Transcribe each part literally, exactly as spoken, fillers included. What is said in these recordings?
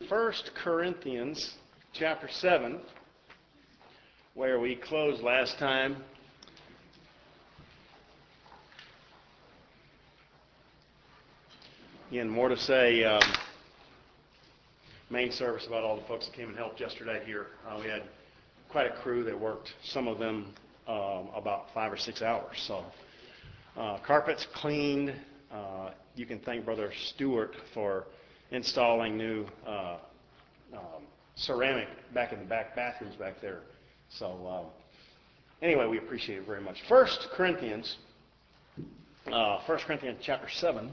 First Corinthians chapter seven, where we closed last time. Again, more to say, um, main service about all the folks that came and helped yesterday here. Uh, we had quite a crew that worked, some of them um, about five or six hours. So uh, carpets cleaned. Uh, you can thank Brother Stewart for installing new uh, um, ceramic back in the back bathrooms back there. So um, anyway, we appreciate it very much. First Corinthians, uh, First Corinthians chapter seven.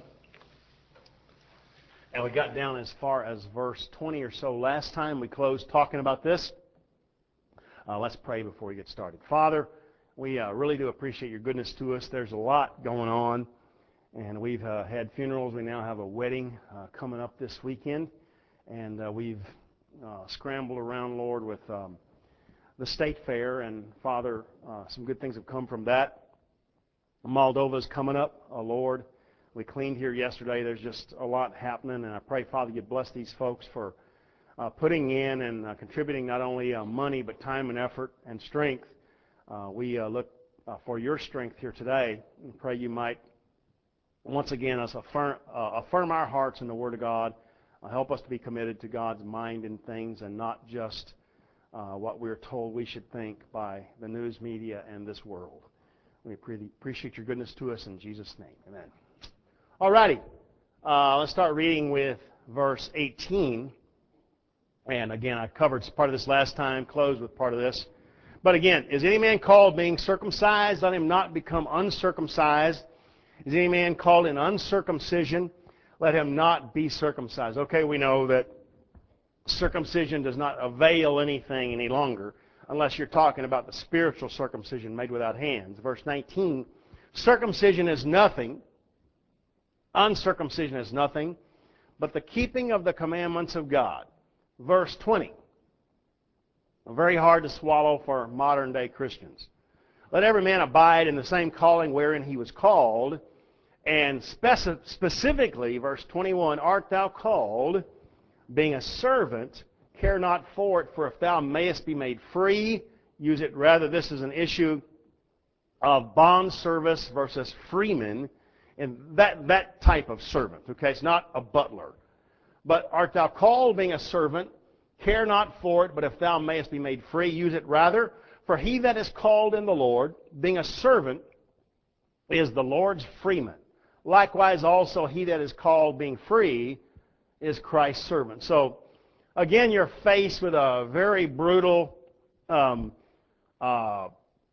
And we got down as far as verse twenty or so last time. We closed talking about this. Uh, let's pray before we get started. Father, we uh, really do appreciate your goodness to us. There's a lot going on, and we've uh, had funerals. We now have a wedding uh, coming up this weekend, and uh, we've uh, scrambled around, Lord, with um, the state fair. And Father, uh, some good things have come from that. Moldova's coming up, uh, Lord. We cleaned here yesterday. There's just a lot happening, and I pray, Father, you bless these folks for uh, putting in and uh, contributing not only uh, money but time and effort and strength. Uh, we uh, look uh, for your strength here today, and pray you might once again us affirm, uh, affirm our hearts in the Word of God. Uh, help us to be committed to God's mind and things, and not just uh, what we're told we should think by the news media and this world. We pre- appreciate your goodness to us in Jesus' name. Amen. Alrighty, uh, let's start reading with verse eighteen. And again, I covered part of this last time, closed with part of this. But again, is any man called being circumcised? Let him not become uncircumcised. Is any man called in uncircumcision? Let him not be circumcised. Okay, we know that circumcision does not avail anything any longer, unless you're talking about the spiritual circumcision made without hands. Verse nineteen, circumcision is nothing. Uncircumcision is nothing, but the keeping of the commandments of God. Verse twenty. Very hard to swallow for modern-day Christians. Let every man abide in the same calling wherein he was called. And speci- specifically, verse twenty-one, art thou called, being a servant, care not for it, for if thou mayest be made free, use it rather. This is an issue of bond service versus freeman. And that, that type of servant, okay? It's not a butler. But art thou called, being a servant, care not for it, but if thou mayest be made free, use it rather. For he that is called in the Lord, being a servant, is the Lord's freeman. Likewise also he that is called, being free, is Christ's servant. So, again, you're faced with a very brutal um, uh,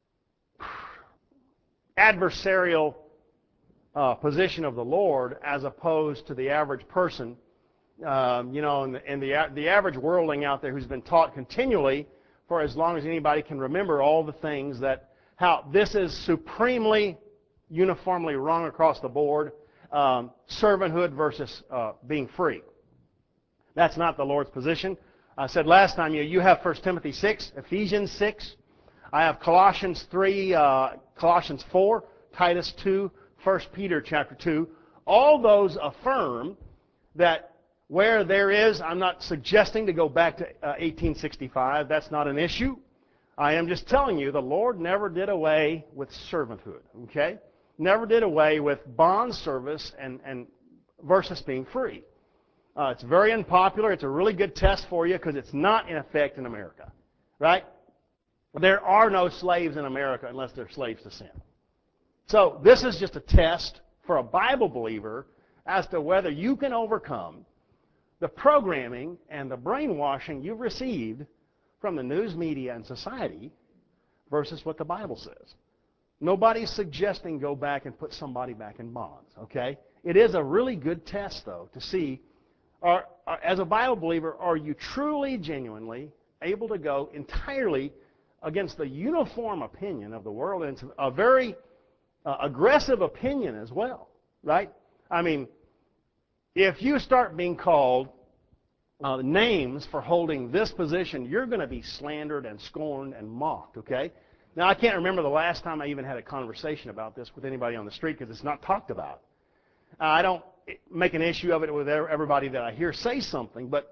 adversarial Uh, position of the Lord as opposed to the average person, um, you know, and, the, and the, the average worldling out there who's been taught continually for as long as anybody can remember all the things that, how this is supremely, uniformly wrong across the board, um, servanthood versus uh, being free. That's not the Lord's position. I said last time, you, you have First Timothy six, Ephesians six, I have Colossians three, uh, Colossians four, Titus two, First Peter chapter two, all those affirm that where there is, I'm not suggesting to go back to uh, eighteen sixty-five, that's not an issue. I am just telling you the Lord never did away with servanthood, okay? Never did away with bond service and, and versus being free. Uh, it's very unpopular. It's a really good test for you because it's not in effect in America, right? There are no slaves in America unless they're slaves to sin. So this is just a test for a Bible believer as to whether you can overcome the programming and the brainwashing you've received from the news media and society versus what the Bible says. Nobody's suggesting go back and put somebody back in bonds, okay? It is a really good test, though, to see, are, are, as a Bible believer, are you truly, genuinely able to go entirely against the uniform opinion of the world? And it's a very Uh, aggressive opinion as well, right? I mean, if you start being called uh, names for holding this position, you're going to be slandered and scorned and mocked, okay? Now, I can't remember the last time I even had a conversation about this with anybody on the street because it's not talked about. Uh, I don't make an issue of it with everybody that I hear say something, but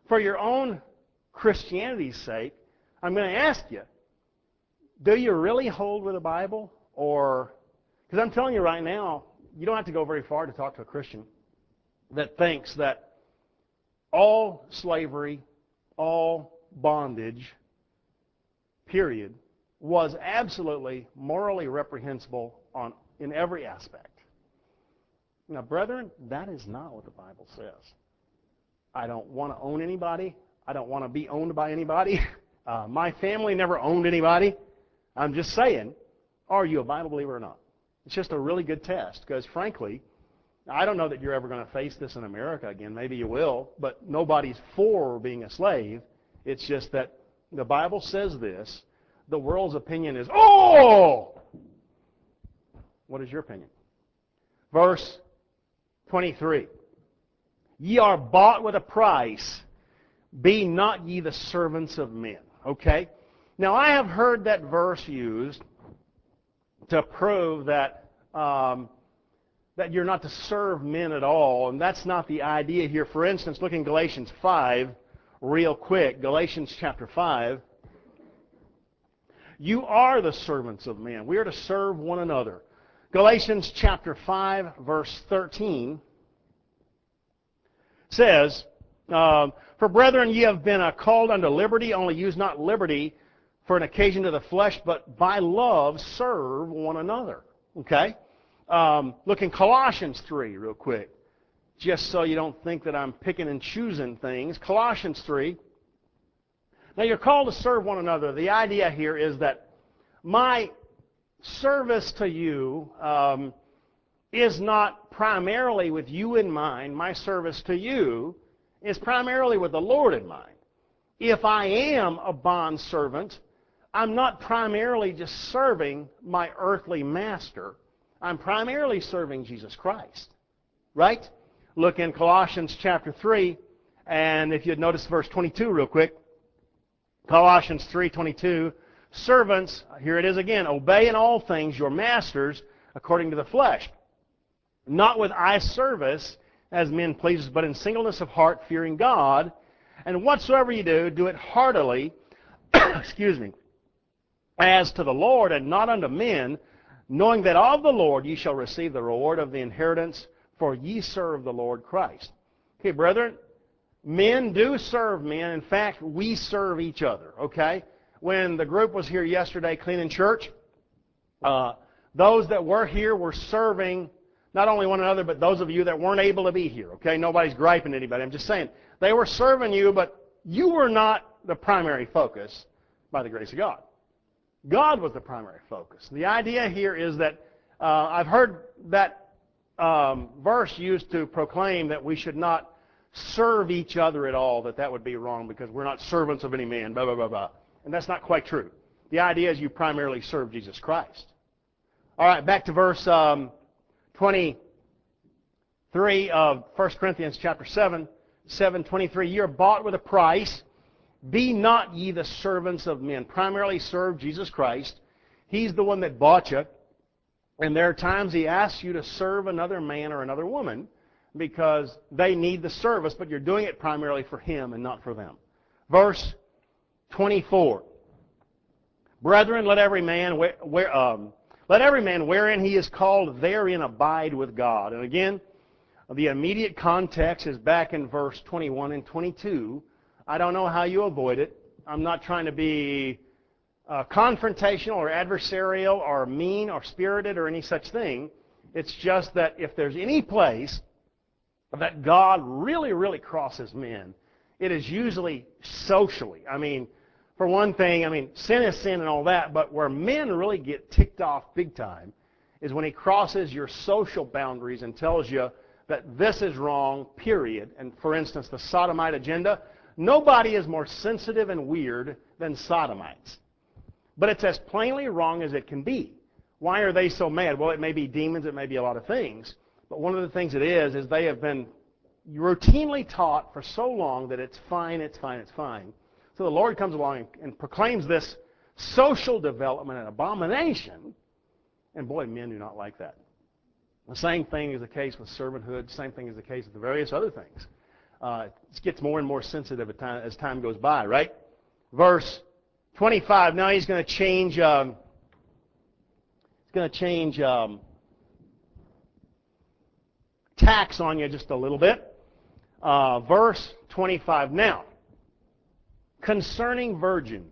for your own Christianity's sake, I'm going to ask you, do you really hold with the Bible? Or, because I'm telling you right now, you don't have to go very far to talk to a Christian that thinks that all slavery, all bondage, period, was absolutely morally reprehensible on in every aspect. Now, brethren, that is not what the Bible says. I don't want to own anybody. I don't want to be owned by anybody. Uh, my family never owned anybody. I'm just saying, are you a Bible believer or not? It's just a really good test because, frankly, I don't know that you're ever going to face this in America again. Maybe you will, but nobody's for being a slave. It's just that the Bible says this. The world's opinion is, oh! What is your opinion? Verse twenty-three. Ye are bought with a price. Be not ye the servants of men. Okay? Now, I have heard that verse used to prove that um, that you're not to serve men at all, and that's not the idea here. For instance, look in Galatians five real quick. Galatians chapter five. You are the servants of men. We are to serve one another. Galatians chapter five, verse thirteen says, um, For brethren, ye have been uh, called unto liberty, only use not liberty for an occasion to the flesh, but by love serve one another. Okay? Um, look in Colossians three real quick, just so you don't think that I'm picking and choosing things. Colossians three. Now, you're called to serve one another. The idea here is that my service to you um, is not primarily with you in mind. My service to you is primarily with the Lord in mind. If I am a bondservant, I'm not primarily just serving my earthly master. I'm primarily serving Jesus Christ. Right? Look in Colossians chapter three, and if you'd notice verse twenty-two real quick. Colossians three twenty-two, servants, here it is again, obey in all things your masters according to the flesh, not with eye service as men pleasers, but in singleness of heart, fearing God. And whatsoever you do, do it heartily, excuse me, as to the Lord and not unto men, knowing that of the Lord ye shall receive the reward of the inheritance, for ye serve the Lord Christ. Okay, brethren, men do serve men. In fact, we serve each other, okay? When the group was here yesterday cleaning church, uh, those that were here were serving not only one another, but those of you that weren't able to be here, okay? Nobody's griping at anybody. I'm just saying, they were serving you, but you were not the primary focus by the grace of God. God was the primary focus. The idea here is that uh, I've heard that um, verse used to proclaim that we should not serve each other at all, that that would be wrong because we're not servants of any man, blah, blah, blah, blah. And that's not quite true. The idea is you primarily serve Jesus Christ. All right, back to verse um, twenty-three of First Corinthians chapter seven, seven twenty-three. Ye are bought with a price. Be not ye the servants of men. Primarily serve Jesus Christ. He's the one that bought you. And there are times He asks you to serve another man or another woman because they need the service, but you're doing it primarily for Him and not for them. Verse twenty-four. Brethren, let every man where, where, um, let every man wherein he is called therein abide with God. And again, the immediate context is back in verse twenty-one and twenty-two. I don't know how you avoid it. I'm not trying to be uh, confrontational or adversarial or mean or spirited or any such thing. It's just that if there's any place that God really, really crosses men, it is usually socially. I mean, for one thing, I mean, sin is sin and all that, but where men really get ticked off big time is when He crosses your social boundaries and tells you that this is wrong, period. And for instance, the sodomite agenda, nobody is more sensitive and weird than sodomites. But it's as plainly wrong as it can be. Why are they so mad? Well, it may be demons, it may be a lot of things. But one of the things it is, is they have been routinely taught for so long that it's fine, it's fine, it's fine. So the Lord comes along and, and proclaims this social development an abomination, and boy, men do not like that. The same thing is the case with servanthood, same thing is the case with the various other things. uh, it gets more and more sensitive as time, as time goes by, right? Verse twenty-five, now he's going to change, um, he's going to change um, tax on you just a little bit. Uh, verse twenty-five, now, concerning virgins,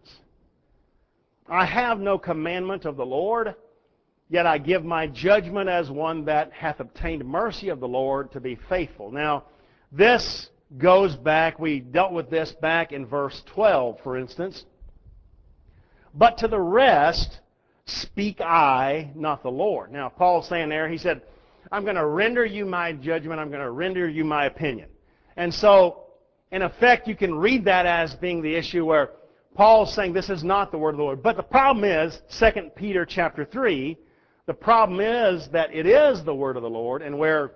I have no commandment of the Lord, yet I give my judgment as one that hath obtained mercy of the Lord to be faithful. Now, this goes back, we dealt with this back in verse twelve, for instance. But to the rest speak I, not the Lord. Now, Paul's saying there, he said, I'm going to render you my judgment, I'm going to render you my opinion. And so, in effect, you can read that as being the issue where Paul's saying this is not the word of the Lord. But the problem is, Second Peter chapter three, the problem is that it is the word of the Lord, and where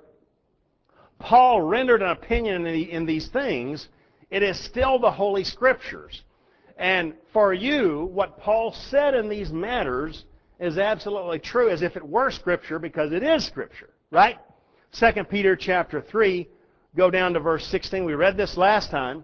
Paul rendered an opinion in, the, in these things, it is still the Holy Scriptures. And for you, what Paul said in these matters is absolutely true, as if it were Scripture, because it is Scripture, right? Second Peter chapter three, go down to verse sixteen. We read this last time.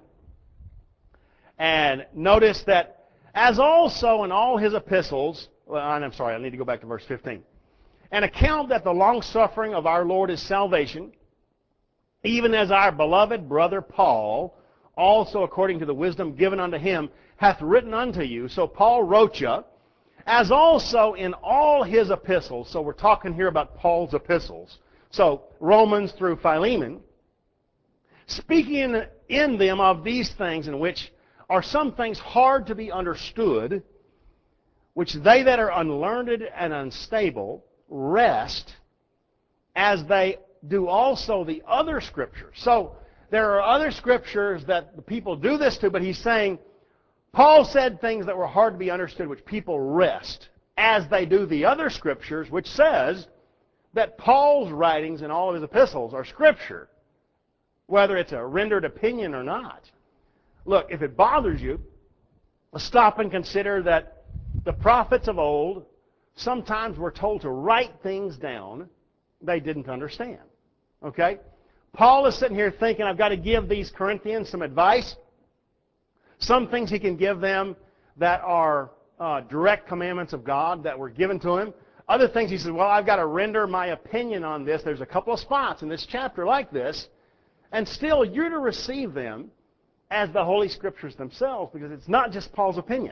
And notice that, as also in all his epistles, well, I'm sorry, I need to go back to verse fifteen. An account that the long-suffering of our Lord is salvation, even as our beloved brother Paul, also according to the wisdom given unto him, hath written unto you. So Paul wrote you, as also in all his epistles. So we're talking here about Paul's epistles. So Romans through Philemon, speaking in, in them of these things, in which are some things hard to be understood, which they that are unlearned and unstable rest, as they do also the other Scriptures. So there are other Scriptures that the people do this to, but he's saying, Paul said things that were hard to be understood, which people rest, as they do the other Scriptures, which says that Paul's writings in all of his epistles are Scripture, whether it's a rendered opinion or not. Look, if it bothers you, stop and consider that the prophets of old sometimes were told to write things down they didn't understand. Okay? Paul is sitting here thinking, I've got to give these Corinthians some advice. Some things he can give them that are uh, direct commandments of God that were given to him. Other things he says, well, I've got to render my opinion on this. There's a couple of spots in this chapter like this. And still, you're to receive them as the Holy Scriptures themselves, because it's not just Paul's opinion.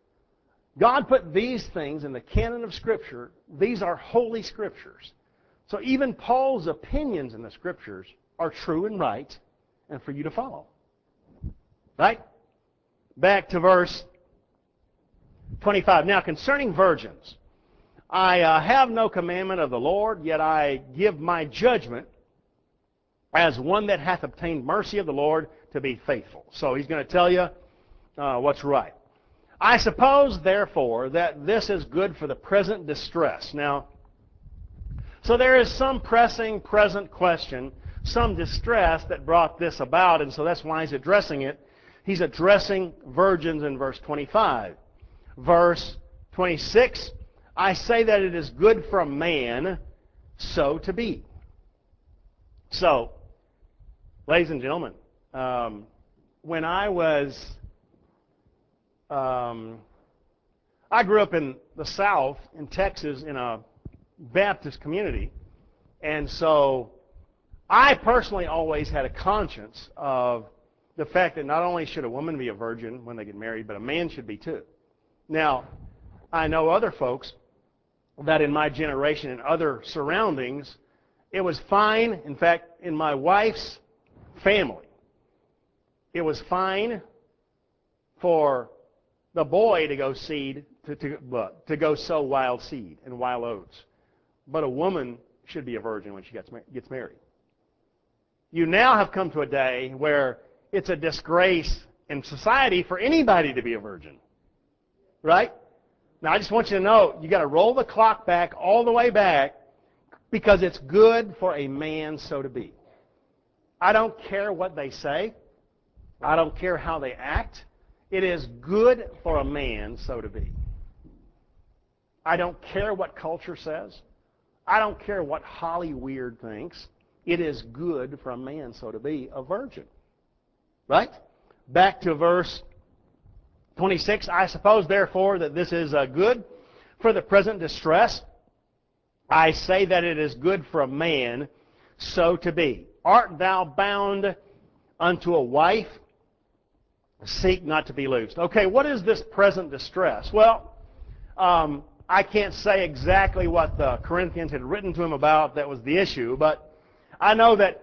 God put these things in the canon of Scripture. These are Holy Scriptures. So even Paul's opinions in the Scriptures are true and right, and for you to follow. Right? Back to verse twenty-five. Now, concerning virgins, I uh, have no commandment of the Lord, yet I give my judgment as one that hath obtained mercy of the Lord to be faithful. So he's going to tell you uh, what's right. I suppose, therefore, that this is good for the present distress. Now, so there is some pressing present question, some distress that brought this about, and so that's why he's addressing it. He's addressing virgins in verse twenty-five. Verse twenty-six, I say that it is good for a man so to be. So, ladies and gentlemen, um, when I was, um, I grew up in the South, in Texas, in a Baptist community, and so I personally always had a conscience of the fact that not only should a woman be a virgin when they get married, but a man should be too. Now, I know other folks that in my generation and other surroundings, it was fine. In fact, in my wife's family, it was fine for the boy to go seed to, to, uh, to go sow wild seed and wild oats, but a woman should be a virgin when she gets gets married. You now have come to a day where it's a disgrace in society for anybody to be a virgin, right? Now, I just want you to know, you got to roll the clock back all the way back, because it's good for a man so to be. I don't care what they say. I don't care how they act. It is good for a man so to be. I don't care what culture says. I don't care what Holly Weird thinks. It is good for a man so to be a virgin. Right? Back to verse twenty-six. I suppose, therefore, that this is uh, good for the present distress. I say that it is good for a man so to be. Art thou bound unto a wife? Seek not to be loosed. Okay, what is this present distress? Well, um, I can't say exactly what the Corinthians had written to him about that was the issue, but I know that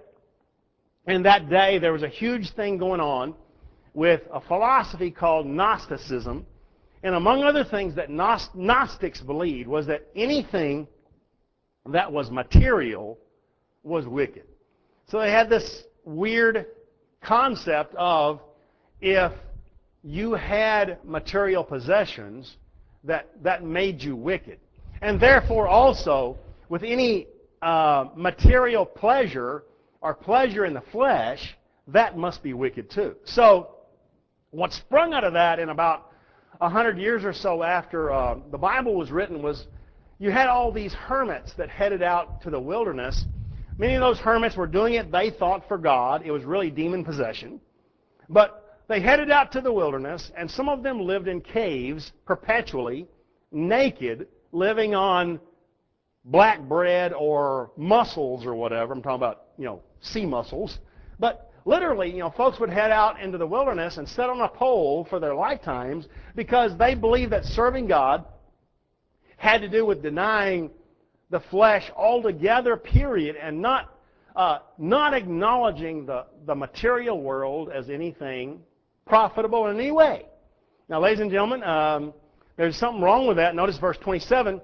in that day there was a huge thing going on with a philosophy called Gnosticism. And among other things that Gnostics believed was that anything that was material was wicked. So they had this weird concept of if you had material possessions, that, that made you wicked. And therefore also, with any uh, material pleasure or pleasure in the flesh, that must be wicked too. So what sprung out of that in about a hundred years or so after uh, the Bible was written was you had all these hermits that headed out to the wilderness. Many of those hermits were doing it, they thought, for God. It was really demon possession. But they headed out to the wilderness, and some of them lived in caves perpetually, naked, living on black bread or mussels or whatever. I'm talking about, you know, sea mussels. But literally, you know, folks would head out into the wilderness and sit on a pole for their lifetimes because they believed that serving God had to do with denying the flesh altogether, period, and not uh, not acknowledging the, the material world as anything profitable in any way. Now, ladies and gentlemen, um, there's something wrong with that. Notice verse twenty-seven,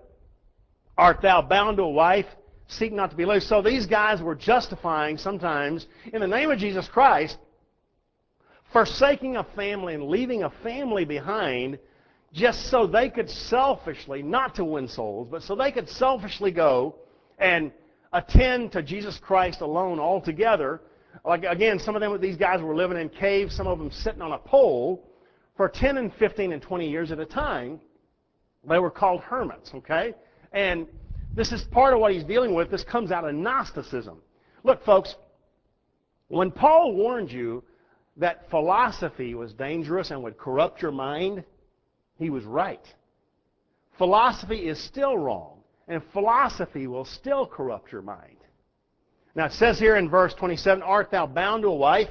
art thou bound to a wife? Seek not to be loosed. So these guys were justifying sometimes, in the name of Jesus Christ, forsaking a family and leaving a family behind just so they could selfishly, not to win souls, but so they could selfishly go and attend to Jesus Christ alone altogether. Like, again, some of them, these guys were living in caves, some of them sitting on a pole for ten and fifteen and twenty years at a time. They were called hermits, okay? And this is part of what he's dealing with. This comes out of Gnosticism. Look, folks, when Paul warned you that philosophy was dangerous and would corrupt your mind, he was right. Philosophy is still wrong, and philosophy will still corrupt your mind. Now it says here in verse twenty-seven, art thou bound to a wife?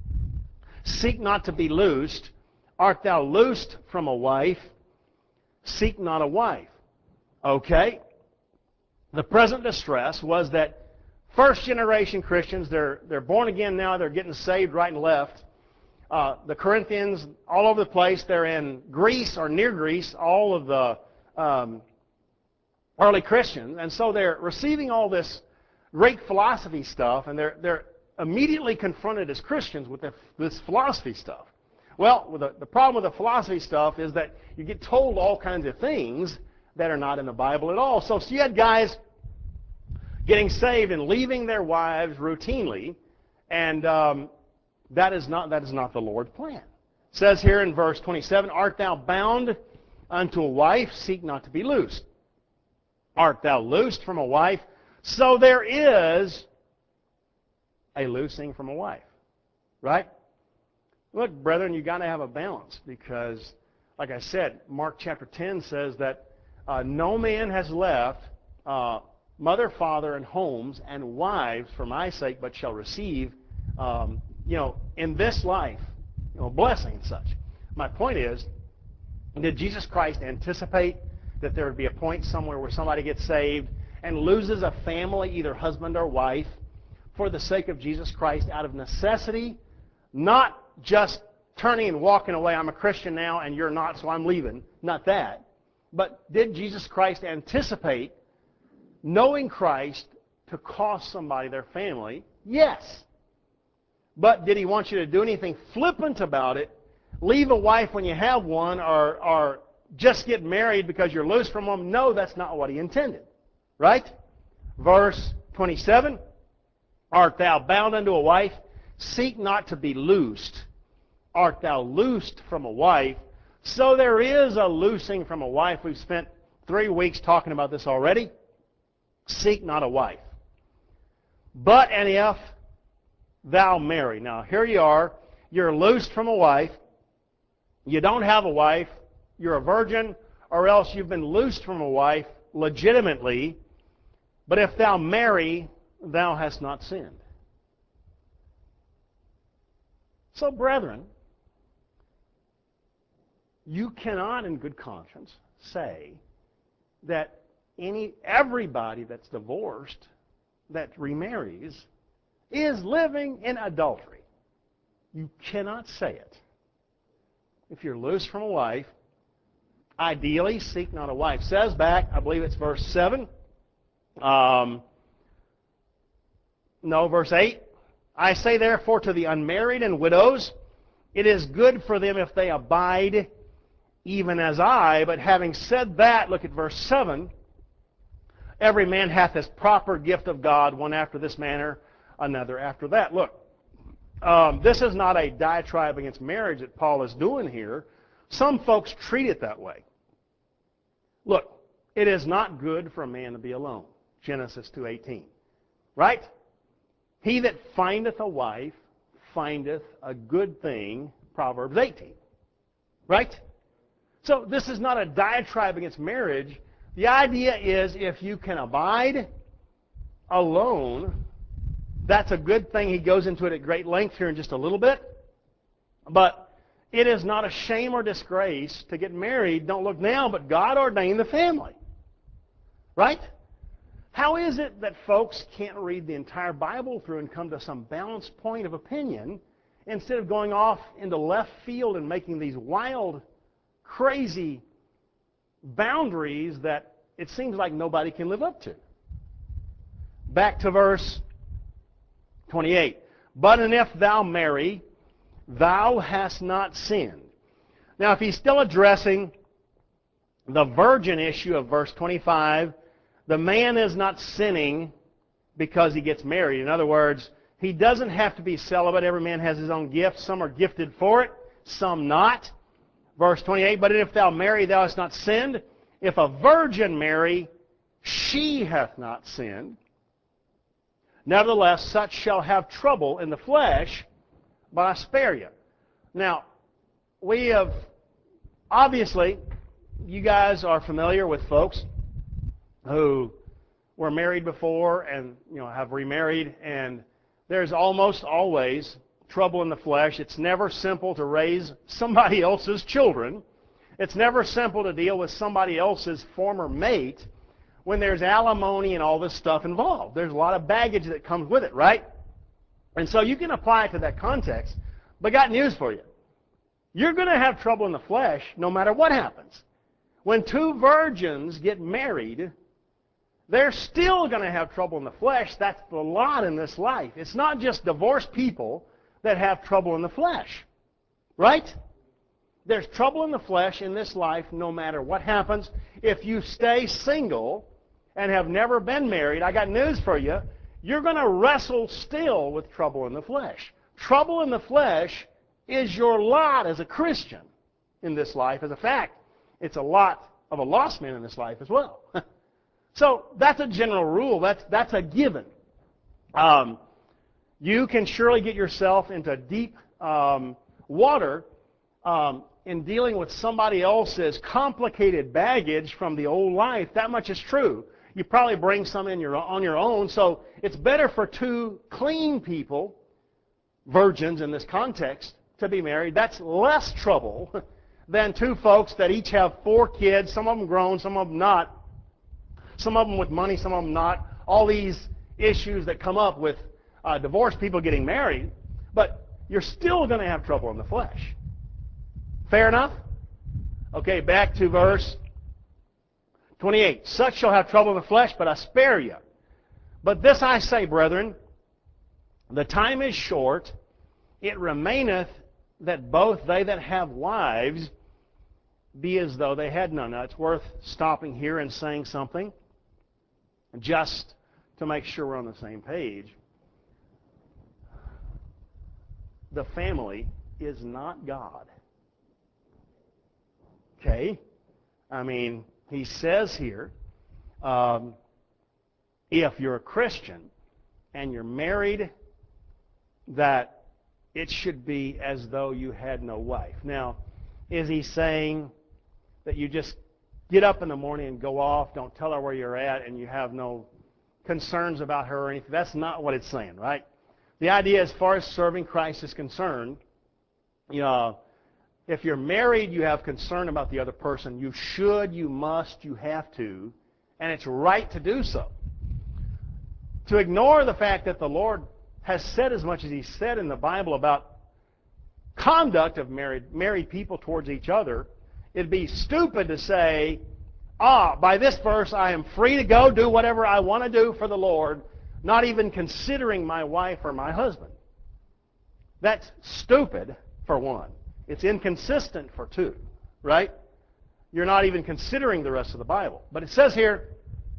Seek not to be loosed. Art thou loosed from a wife? Seek not a wife. Okay? The present distress was that first generation Christians, they're, they're born again now, they're getting saved right and left. Uh, the Corinthians, all over the place, they're in Greece or near Greece, all of the um, early Christians. And so they're receiving all this great philosophy stuff, and they're, they're immediately confronted as Christians with the, this philosophy stuff. Well, with the, the problem with the philosophy stuff is that you get told all kinds of things that are not in the Bible at all. So, so you had guys getting saved and leaving their wives routinely, and um, that is not that is not the Lord's plan. It says here in verse twenty-seven, art thou bound unto a wife? Seek not to be loosed. Art thou loosed from a wife? So there is a loosing from a wife, right? Look, brethren, you got to have a balance because, like I said, Mark chapter ten says that uh, no man has left uh, mother, father, and homes and wives for my sake, but shall receive, um, you know, in this life, you know, blessing and such. My point is, did Jesus Christ anticipate that there would be a point somewhere where somebody gets saved and loses a family, either husband or wife, for the sake of Jesus Christ out of necessity, not just turning and walking away, I'm a Christian now and you're not, so I'm leaving. Not that. But did Jesus Christ anticipate knowing Christ to cost somebody their family? Yes. But did he want you to do anything flippant about it? Leave a wife when you have one, or, or just get married because you're loose from them? No, that's not what he intended. Right? Verse twenty-seven, art thou bound unto a wife? Seek not to be loosed. Art thou loosed from a wife? So there is a loosing from a wife. We've spent three weeks talking about this already. Seek not a wife. But and if thou marry. Now here you are. you're loosed from a wife, you don't have a wife, you're a virgin, or else you've been loosed from a wife legitimately, but if thou marry, thou hast not sinned. So, brethren, you cannot in good conscience say that any everybody that's divorced that remarries is living in adultery. You cannot say it. If you're loose from a wife, ideally seek not a wife. It says back, I believe it's verse seven. Um, no, verse eight. I say therefore to the unmarried and widows, it is good for them if they abide even as I. But having said that, look at verse seven. Every man hath his proper gift of God, one after this manner, another after that. Look, um, this is not a diatribe against marriage that Paul is doing here. Some folks treat it that way. Look, it is not good for a man to be alone. Genesis two eighteen. Right? He that findeth a wife findeth a good thing. Proverbs eighteen. Right? So this is not a diatribe against marriage. The idea is if you can abide alone, that's a good thing. He goes into it at great length here in just a little bit. But it is not a shame or disgrace to get married. Don't look now, but God ordained the family. Right? How is it that folks can't read the entire Bible through and come to some balanced point of opinion instead of going off into left field and making these wild, crazy boundaries that it seems like nobody can live up to? Back to verse twenty-eight. But and if thou marry, thou hast not sinned. Now, if he's still addressing the virgin issue of verse twenty-five, the man is not sinning because he gets married. In other words, he doesn't have to be celibate. Every man has his own gift. Some are gifted for it, some not. Verse twenty-eight, but if thou marry, thou hast not sinned. If a virgin marry, she hath not sinned. Nevertheless, such shall have trouble in the flesh, but I spare you. Now, we have, obviously, you guys are familiar with folks who were married before and, you know, have remarried, and there's almost always trouble in the flesh. It's never simple to raise somebody else's children. It's never simple to deal with somebody else's former mate when there's alimony and all this stuff involved. There's a lot of baggage that comes with it, right? And so you can apply it to that context. But I got news for you. You're going to have trouble in the flesh no matter what happens. When two virgins get married, they're still going to have trouble in the flesh. That's the lot in this life. It's not just divorced people that have trouble in the flesh. Right? There's trouble in the flesh in this life no matter what happens. If you stay single and have never been married, I got news for you. You're going to wrestle still with trouble in the flesh. Trouble in the flesh is your lot as a Christian in this life. As a fact, it's a lot of a lost man in this life as well. So that's a general rule. That's, that's a given. Um, you can surely get yourself into deep um, water um, in dealing with somebody else's complicated baggage from the old life. That much is true. You probably bring some in your, on your own. So it's better for two clean people, virgins in this context, to be married. That's less trouble than two folks that each have four kids, some of them grown, some of them not, some of them with money, some of them not. All these issues that come up with uh, divorced people getting married, but you're still going to have trouble in the flesh. Fair enough? Okay, back to verse twenty-eight. Such shall have trouble in the flesh, but I spare you. But this I say, brethren, the time is short, it remaineth that both they that have wives be as though they had none. Now, it's worth stopping here and saying something just to make sure we're on the same page. The family is not God. Okay? I mean, he says here, um, if you're a Christian and you're married, that it should be as though you had no wife. Now, is he saying that you just get up in the morning and go off, don't tell her where you're at, and you have no concerns about her or anything? That's not what it's saying, right? The idea as far as serving Christ is concerned, you know, if you're married, you have concern about the other person. You should, you must, you have to, and it's right to do so. To ignore the fact that the Lord has said as much as He said in the Bible about conduct of married, married people towards each other, it'd be stupid to say, ah, by this verse I am free to go do whatever I want to do for the Lord, not even considering my wife or my husband. That's stupid, for one. It's inconsistent, for two, right? You're not even considering the rest of the Bible. But it says here,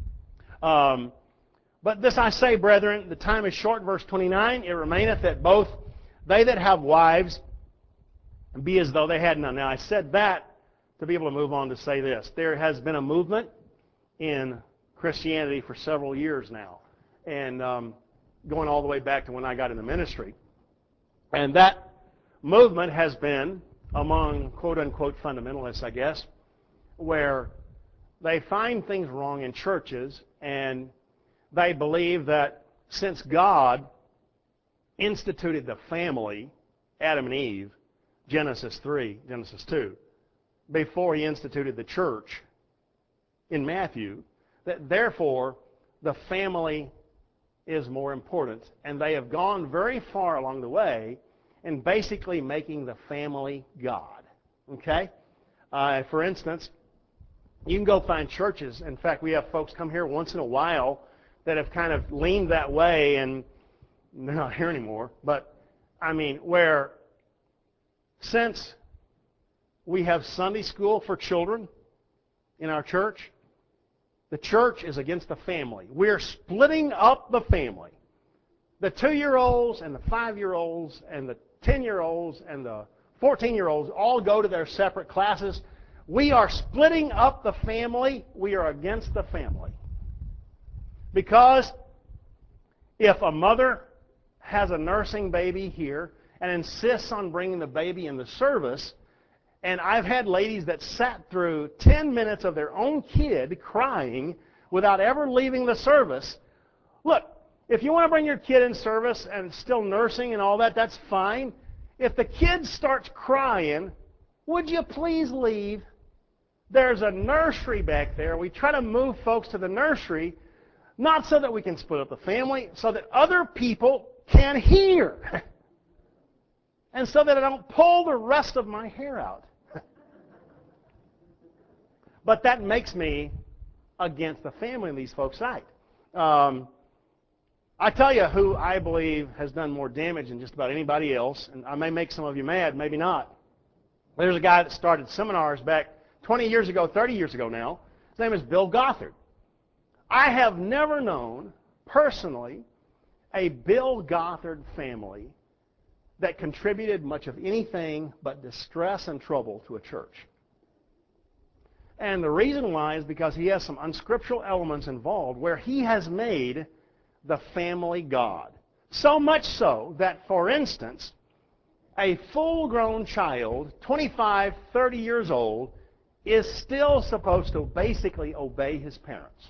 um, but this I say, brethren, the time is short, verse twenty-nine, it remaineth that both they that have wives be as though they had none. Now, I said that to be able to move on to say this. There has been a movement in Christianity for several years now, and um, going all the way back to when I got in the ministry. And that movement has been among quote-unquote fundamentalists, I guess, where they find things wrong in churches, and they believe that since God instituted the family, Adam and Eve, Genesis three, Genesis two, before He instituted the church in Matthew, that therefore the family is more important. And they have gone very far along the way in basically making the family God. Okay? Uh, for instance, you can go find churches. In fact, we have folks come here once in a while that have kind of leaned that way, and they're not here anymore. But, I mean, where since we have Sunday school for children in our church, the church is against the family. We're splitting up the family. The two-year-olds and the five-year-olds and the ten-year-olds and the fourteen-year-olds all go to their separate classes. We are splitting up the family. We are against the family. Because if a mother has a nursing baby here and insists on bringing the baby in the service, and I've had ladies that sat through ten minutes of their own kid crying without ever leaving the service. Look, if you want to bring your kid in service and it's still nursing and all that, that's fine. If the kid starts crying, would you please leave? There's a nursery back there. We try to move folks to the nursery, not so that we can split up the family, so that other people can hear. And so that I don't pull the rest of my hair out. But that makes me against the family in these folks' sight. Um, I tell you who I believe has done more damage than just about anybody else, and I may make some of you mad, maybe not. There's a guy that started seminars back twenty years ago, thirty years ago now. His name is Bill Gothard. I have never known, personally, a Bill Gothard family that contributed much of anything but distress and trouble to a church. And the reason why is because he has some unscriptural elements involved where he has made the family God. So much so that, for instance, a full-grown child, twenty-five, thirty years old, is still supposed to basically obey his parents.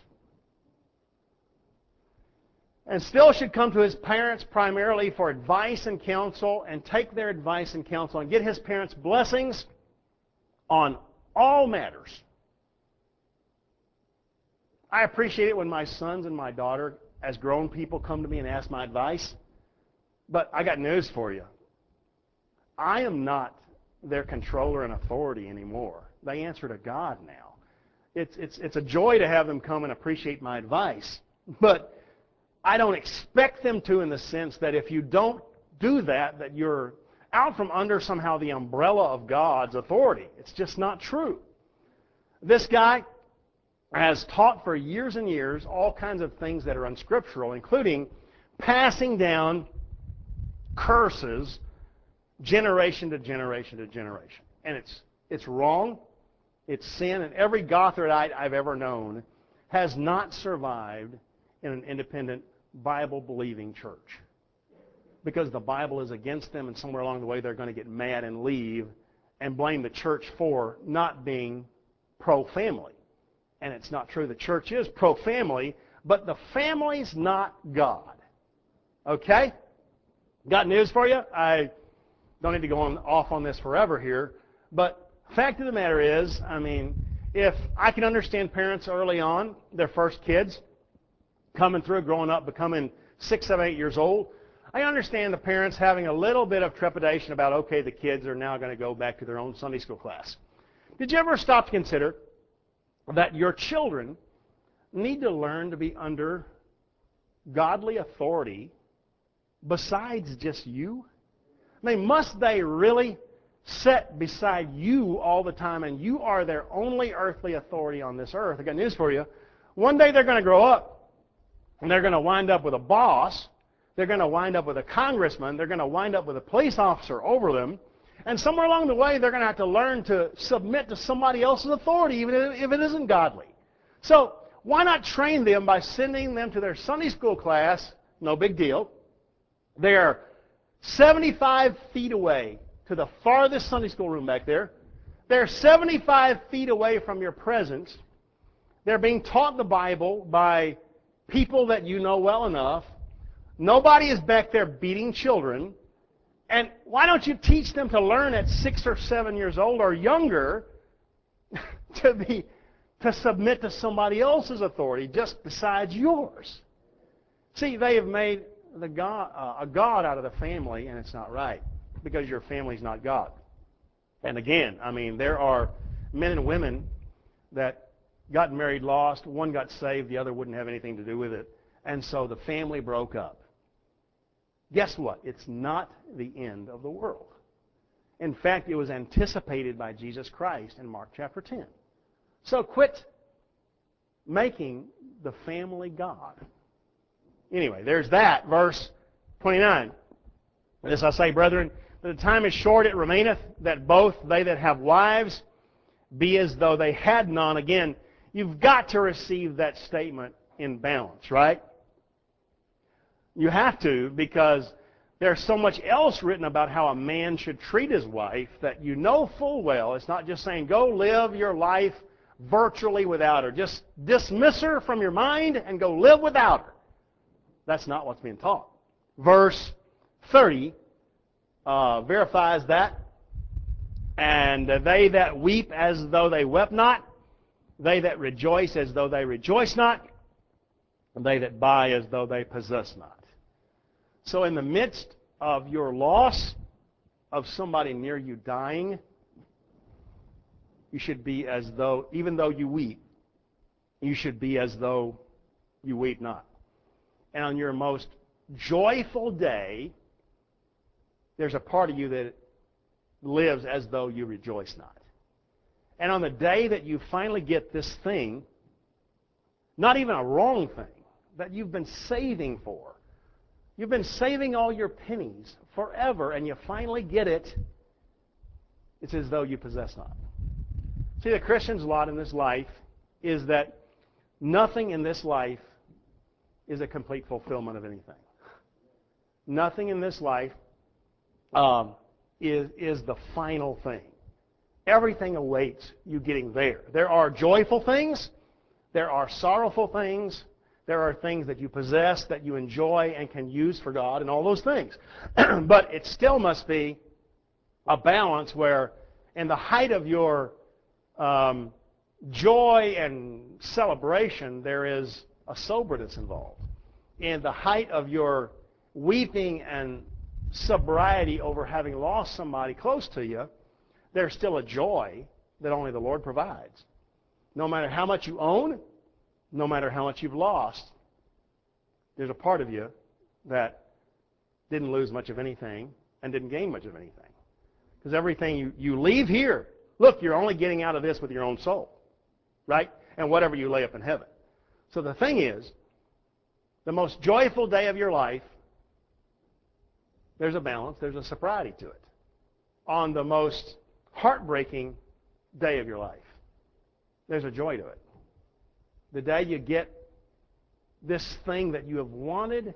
And still should come to his parents primarily for advice and counsel, and take their advice and counsel and get his parents' blessings on all matters. I appreciate it when my sons and my daughter, as grown people, come to me and ask my advice. But I got news for you. I am not their controller and authority anymore. They answer to God now. It's, it's, it's a joy to have them come and appreciate my advice. But I don't expect them to, in the sense that if you don't do that, that you're out from under somehow the umbrella of God's authority. It's just not true. This guy has taught for years and years all kinds of things that are unscriptural, including passing down curses generation to generation to generation. And it's, it's wrong. It's sin. And every Gothardite I've ever known has not survived in an independent, Bible-believing church. because the Bible is against them, and somewhere along the way they're going to get mad and leave and blame the church for not being pro-family. And it's not true. The church is pro-family, but the family's not God. Okay? Got news for you? I don't need to go on off on this forever here, but fact of the matter is, I mean, if I can understand parents early on, their first kids, coming through, growing up, becoming six, seven, eight years old, I understand the parents having a little bit of trepidation about, okay, the kids are now going to go back to their own Sunday school class. Did you ever stop to consider that your children need to learn to be under godly authority besides just you? I mean, must they really sit beside you all the time and you are their only earthly authority on this earth? I got news for you. One day they're going to grow up and they're going to wind up with a boss. They're going to wind up with a congressman. They're going to wind up with a police officer over them. And somewhere along the way, they're going to have to learn to submit to somebody else's authority, even if it isn't godly. So why not train them by sending them to their Sunday school class? No big deal. They're seventy-five feet away to the farthest Sunday school room back there. They're seventy-five feet away from your presence. They're being taught the Bible by people that you know well enough. Nobody is back there beating children. And why don't you teach them to learn at six or seven years old or younger to be to submit to somebody else's authority just besides yours? See, they have made the God, uh, a God out of the family, and it's not right because your family's not God. And again, I mean, there are men and women that got married, lost. One got saved, the other wouldn't have anything to do with it. And so the family broke up. Guess what? It's not the end of the world. In fact, it was anticipated by Jesus Christ in Mark chapter ten. So quit making the family God. Anyway, there's that. Verse twenty-nine. This I say, brethren, that the time is short, it remaineth, that both they that have wives be as though they had none. Again, you've got to receive that statement in balance, right? You have to, because there's so much else written about how a man should treat his wife that you know full well. It's not just saying, go live your life virtually without her. Just dismiss her from your mind and go live without her. That's not what's being taught. Verse thirty uh, verifies that. And they that weep as though they wept not, they that rejoice as though they rejoice not, and they that buy as though they possess not. So in the midst of your loss of somebody near you dying, you should be as though, even though you weep, you should be as though you weep not. And on your most joyful day, there's a part of you that lives as though you rejoice not. And on the day that you finally get this thing, not even a wrong thing, that you've been saving for, you've been saving all your pennies forever, and you finally get it, it's as though you possess not. See, the Christian's lot in this life is that nothing in this life is a complete fulfillment of anything. Nothing in this life um, is, is the final thing. Everything awaits you getting there. There are joyful things. There are sorrowful things. There are things that you possess that you enjoy and can use for God and all those things. But it still must be a balance where in the height of your um, joy and celebration, there is a soberness involved. In the height of your weeping and sobriety over having lost somebody close to you, there's still a joy that only the Lord provides. No matter how much you own, no matter how much you've lost, there's a part of you that didn't lose much of anything and didn't gain much of anything. Because everything you, you leave here, look, you're only getting out of this with your own soul, right? And whatever you lay up in heaven. So the thing is, the most joyful day of your life, there's a balance, there's a sobriety to it. On the most heartbreaking day of your life, there's a joy to it. The day you get this thing that you have wanted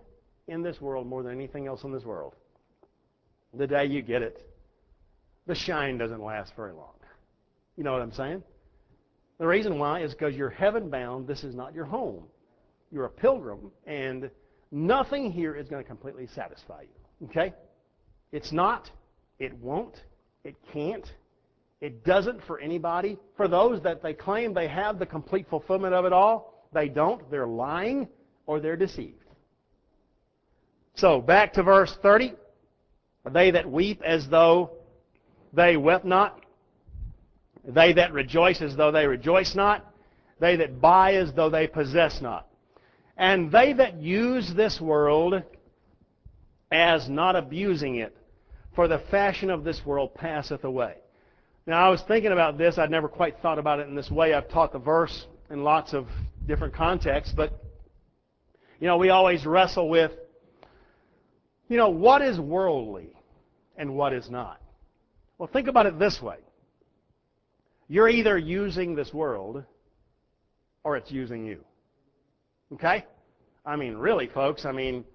in this world more than anything else in this world. The day you get it, the shine doesn't last very long. You know what I'm saying? The reason why is because you're heaven-bound. This is not your home. You're a pilgrim, and nothing here is going to completely satisfy you. Okay? It's not. It won't. It can't. It doesn't for anybody. For those that they claim they have the complete fulfillment of it all, they don't. They're lying or they're deceived. So, back to verse thirty. They that weep as though they wept not. They that rejoice as though they rejoice not. They that buy as though they possess not. And they that use this world as not abusing it, for the fashion of this world passeth away. Now, I was thinking about this. I'd never quite thought about it in this way. I've taught the verse in lots of different contexts, but, you know, we always wrestle with, you know, what is worldly and what is not? Well, think about it this way. You're either using this world or it's using you. Okay? I mean, really, folks, I mean,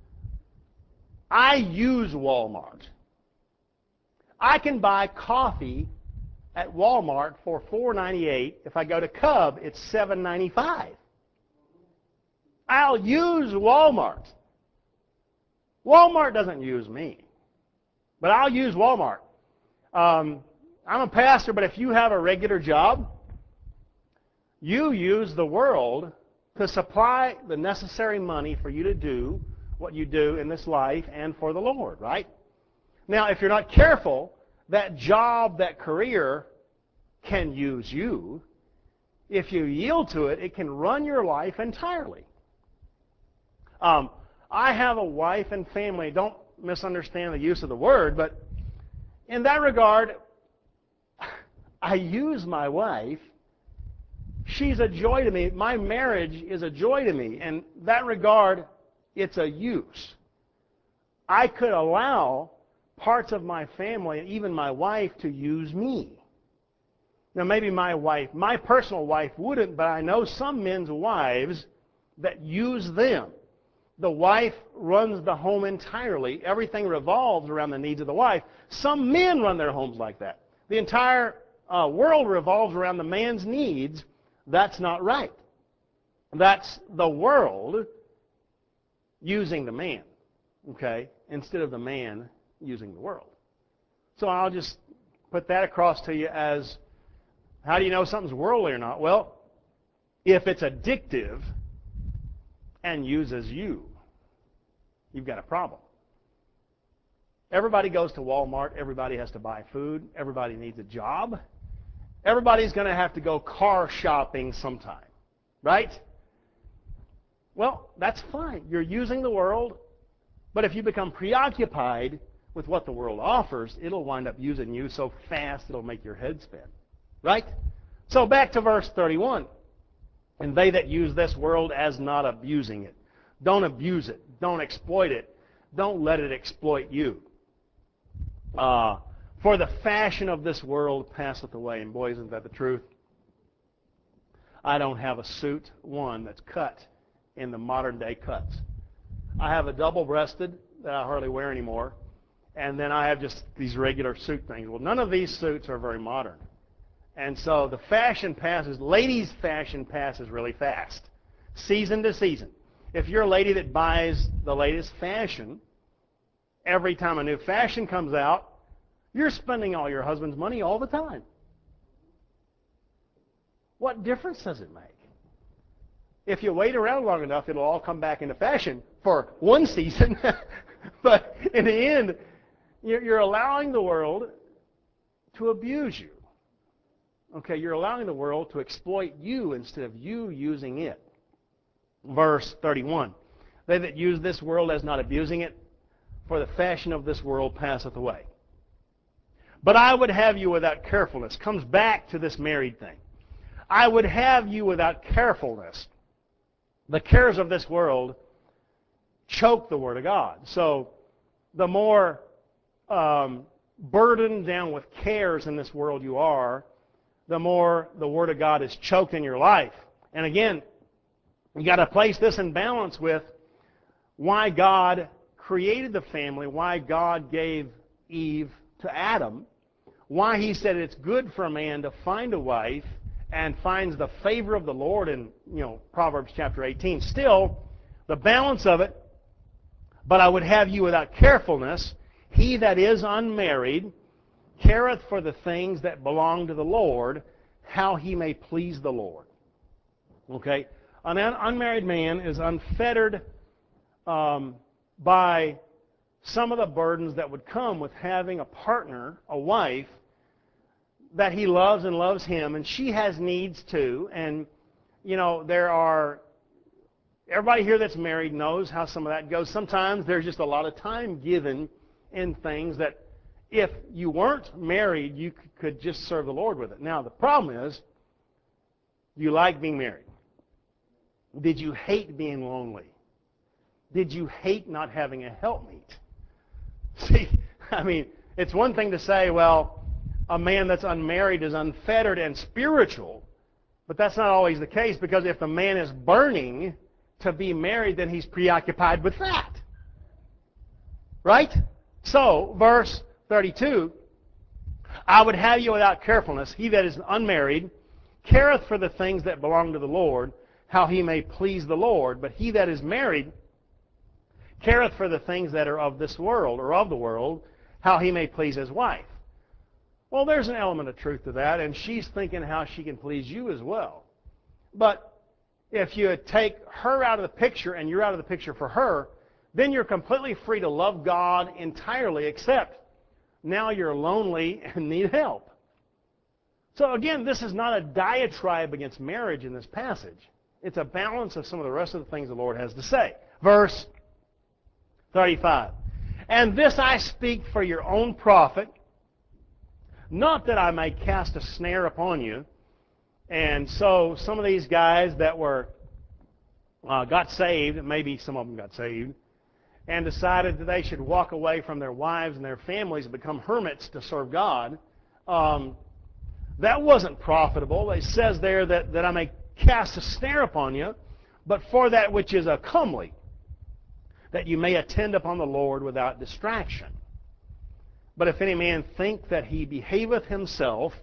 I use Walmart. I can buy coffee at Walmart for four ninety-eight. If I go to Cub, it's seven ninety-five. I'll use Walmart. Walmart doesn't use me, but I'll use Walmart. Um, I'm a pastor, but if you have a regular job, you use the world to supply the necessary money for you to do what you do in this life and for the Lord, right? Now, if you're not careful, that job, that career can use you. If you yield to it, it can run your life entirely. Um, I have a wife and family. Don't misunderstand the use of the word, but in that regard, I use my wife. She's a joy to me. My marriage is a joy to me. In that regard, it's a use. I could allow parts of my family and even my wife to use me. Now, maybe my wife, my personal wife wouldn't, but I know some men's wives that use them. The wife runs the home entirely. Everything revolves around the needs of the wife. Some men run their homes like that. The entire uh, world revolves around the man's needs. That's not right. That's the world using the man, okay, instead of the man using the world. So I'll just put that across to you as, how do you know something's worldly or not? Well, if it's addictive and uses you, you've got a problem. Everybody goes to Walmart. Everybody has to buy food. Everybody needs a job. Everybody's going to have to go car shopping sometime, right? Well, that's fine. You're using the world, but if you become preoccupied with what the world offers, it'll wind up using you so fast it'll make your head spin, right? So back to verse thirty-one. And they that use this world as not abusing it. Don't abuse it. Don't exploit it. Don't let it exploit you. Uh, for the fashion of this world passeth away. And boy, isn't that the truth? I don't have a suit, one, that's cut in the modern day cuts. I have a double-breasted that I hardly wear anymore. And then I have just these regular suit things. Well, none of these suits are very modern. And so the fashion passes, ladies' fashion passes really fast, season to season. If you're a lady that buys the latest fashion, every time a new fashion comes out, you're spending all your husband's money all the time. What difference does it make? If you wait around long enough, it'll all come back into fashion for one season. But in the end, you're allowing the world to abuse you. Okay, you're allowing the world to exploit you instead of you using it. Verse thirty-one. They that use this world as not abusing it, for the fashion of this world passeth away. But I would have you without carefulness. Comes back to this married thing. I would have you without carefulness. The cares of this world choke the Word of God. So the more um, burdened down with cares in this world you are, the more the Word of God is choked in your life. And again, you got to place this in balance with why God created the family, why God gave Eve to Adam, why he said it's good for a man to find a wife and finds the favor of the Lord in, you know, Proverbs chapter eighteen. Still, the balance of it, but I would have you without carefulness, he that is unmarried careth for the things that belong to the Lord, how he may please the Lord. Okay? An unmarried man is unfettered um, by some of the burdens that would come with having a partner, a wife, that he loves and loves him, and she has needs too. And, you know, there are, everybody here that's married knows how some of that goes. Sometimes there's just a lot of time given in things that if you weren't married, you could just serve the Lord with it. Now, the problem is, do you like being married? Did you hate being lonely? Did you hate not having a helpmeet? See, I mean, it's one thing to say, well, a man that's unmarried is unfettered and spiritual, but that's not always the case, because if the man is burning to be married, then he's preoccupied with that. Right? So, verse thirty-two, I would have you without carefulness, he that is unmarried careth for the things that belong to the Lord, how he may please the Lord. But he that is married careth for the things that are of this world, or of the world, how he may please his wife. Well, there's an element of truth to that, and she's thinking how she can please you as well. But if you take her out of the picture and you're out of the picture for her, then you're completely free to love God entirely, except now you're lonely and need help. So again, this is not a diatribe against marriage in this passage. It's a balance of some of the rest of the things the Lord has to say. Verse thirty-five. And this I speak for your own profit, not that I may cast a snare upon you. And so some of these guys that were uh, got saved, maybe some of them got saved, and decided that they should walk away from their wives and their families and become hermits to serve God, um, that wasn't profitable. It says there that, that I may cast a snare upon you, but for that which is a comely, that you may attend upon the Lord without distraction. But if any man think that he behaveth himself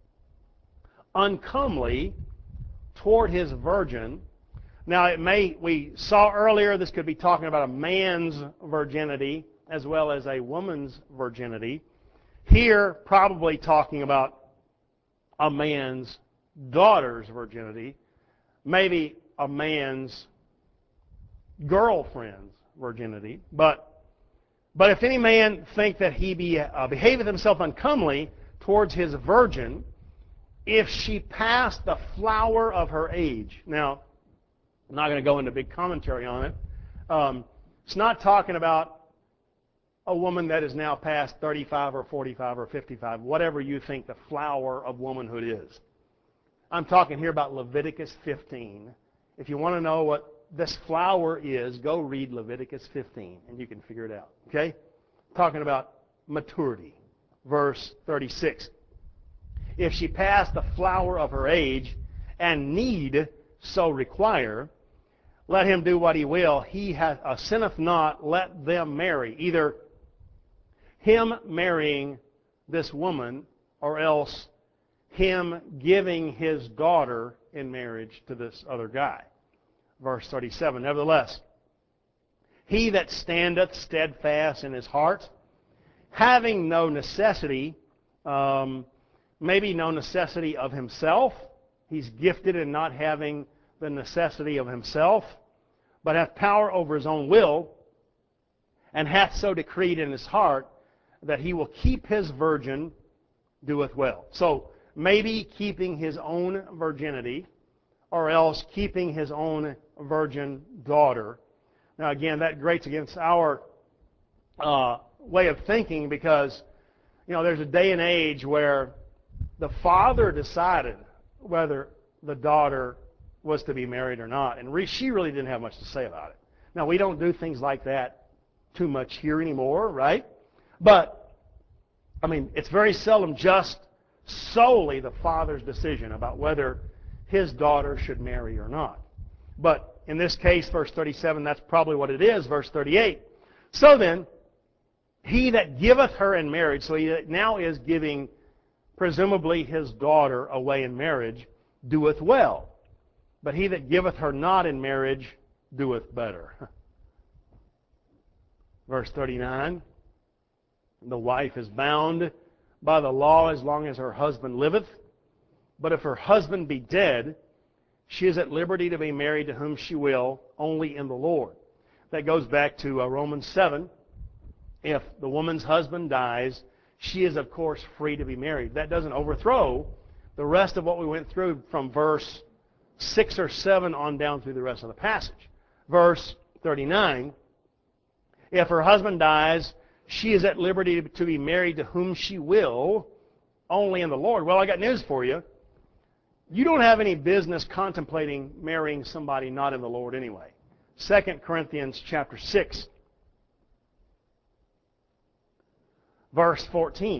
uncomely toward his virgin. Now, it may, we saw earlier this could be talking about a man's virginity as well as a woman's virginity. Here, probably talking about a man's daughter's virginity, maybe a man's girlfriend's virginity. But, but if any man think that he be, uh, behaveth himself uncomely towards his virgin, if she pass the flower of her age. Now, I'm not going to go into big commentary on it. Um, it's not talking about a woman that is now past thirty-five or forty-five or fifty-five, whatever you think the flower of womanhood is. I'm talking here about Leviticus fifteen. If you want to know what this flower is, go read Leviticus fifteen, and you can figure it out. Okay? Talking about maturity. Verse thirty-six. If she pass the flower of her age, and need so require, let him do what he will. He hath, uh, sinneth not, let them marry. Either him marrying this woman, or else him giving his daughter in marriage to this other guy. Verse thirty-seven, nevertheless, he that standeth steadfast in his heart, having no necessity, um, maybe no necessity of himself, he's gifted in not having the necessity of himself, but hath power over his own will, and hath so decreed in his heart that he will keep his virgin, doeth well. So maybe keeping his own virginity, or else keeping his own virgin daughter. Now again, that grates against our uh, way of thinking, because you know there's a day and age where the father decided whether the daughter was to be married or not, and re- she really didn't have much to say about it. Now, we don't do things like that too much here anymore, right? But, I mean, it's very seldom just solely the father's decision about whether his daughter should marry or not. But in this case, verse thirty-seven, that's probably what it is, verse thirty-eight. So then, he that giveth her in marriage, so he now is giving presumably his daughter away in marriage, doeth well. But he that giveth her not in marriage doeth better. Verse thirty-nine, the wife is bound by the law as long as her husband liveth. But if her husband be dead, she is at liberty to be married to whom she will, only in the Lord. That goes back to uh, Romans seven. If the woman's husband dies, she is, of course, free to be married. That doesn't overthrow the rest of what we went through from verse six or seven on down through the rest of the passage. Verse thirty-nine, if her husband dies, she is at liberty to be married to whom she will, only in the Lord. Well, I got news for you. You don't have any business contemplating marrying somebody not in the Lord anyway. Second Corinthians chapter six, verse fourteen.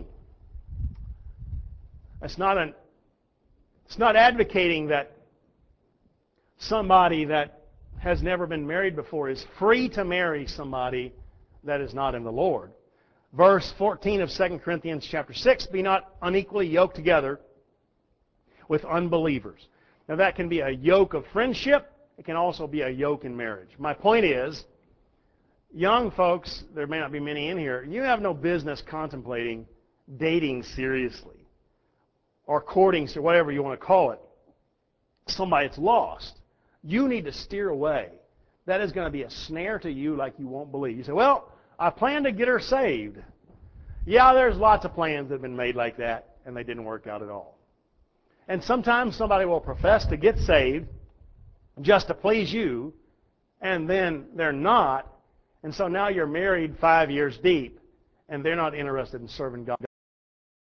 It's not an, it's not advocating that somebody that has never been married before is free to marry somebody that is not in the Lord. Verse fourteen of Second Corinthians chapter six, be not unequally yoked together with unbelievers. Now that can be a yoke of friendship. It can also be a yoke in marriage. My point is, young folks, there may not be many in here, you have no business contemplating dating seriously or courting, or whatever you want to call it, somebody that's lost. You need to steer away. That is going to be a snare to you like you won't believe. You say, well, I plan to get her saved. Yeah, there's lots of plans that have been made like that, and they didn't work out at all. And sometimes somebody will profess to get saved just to please you, and then they're not. And so now you're married five years deep, and they're not interested in serving God.